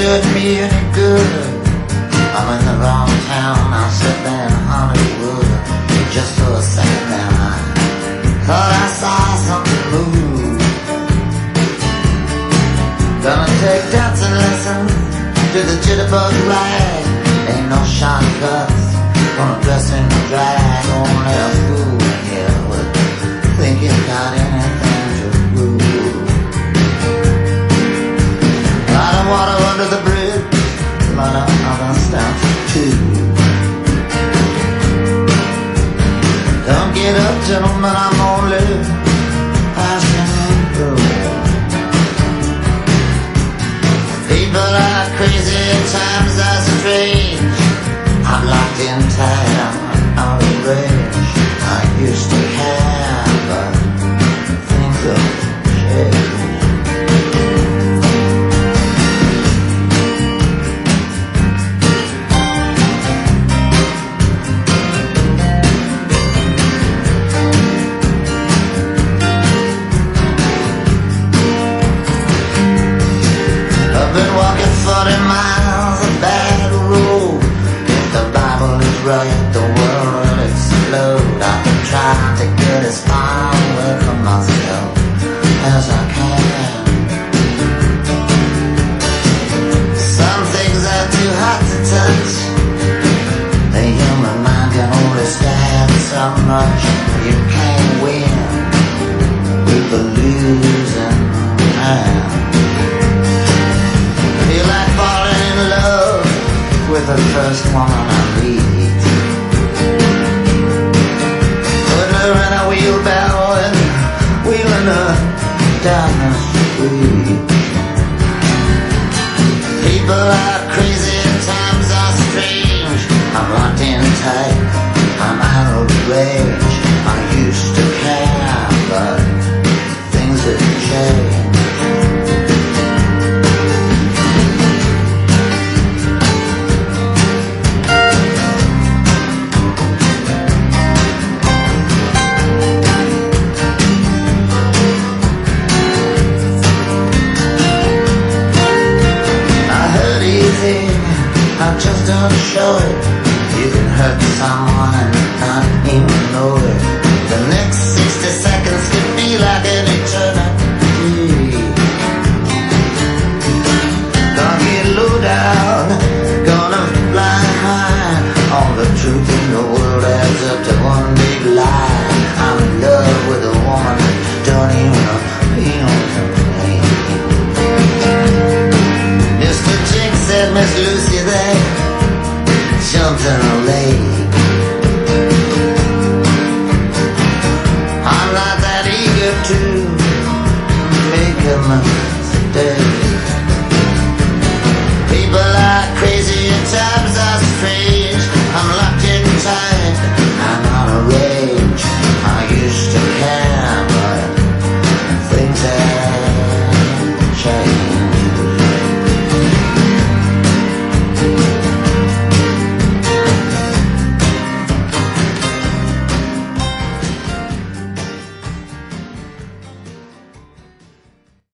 did me any good. I'm in the wrong town, I'll sit there in Hollywood. Just for a second now, I thought I saw something move. Gonna take dancing lessons to the jitterbug rag. Ain't no shortcuts, gonna dress in the drag. Only a fool here would think he's got anything to prove. Lot of water under the bridge, lot of other stuff too. Don't get up, gentlemen, I'm only passing through. People are crazy, times are strange. I'm locked in tight, I'm out of range. I used to care, but things have changed. I've been walking 40 miles a bad road. If the Bible is right, the world will explode. I've been trying to get as far away from myself as I can. Some things are too hot to touch. The human mind can only stand so much. You can't win with the losing hand. Feel like falling in love with the first woman I meet. Putting her in a wheelbarrow and wheeling her down the street. People are crazy and times are strange. I'm locked in tight, I'm out of range. I used to care, but things have changed. I just don't show it. You can hurt someone and not even know it. The next 60 seconds could be like an eternity. Gonna get low down, gonna fly high. All the truth in the world adds up to one big lie. I'm in love with a woman that don't even appeal to me. Mr. Chick said, Miss Lucy there jumped in a lake. I'm not that eager to make a mistake. People are crazy and times are strange. I'm locked in tight,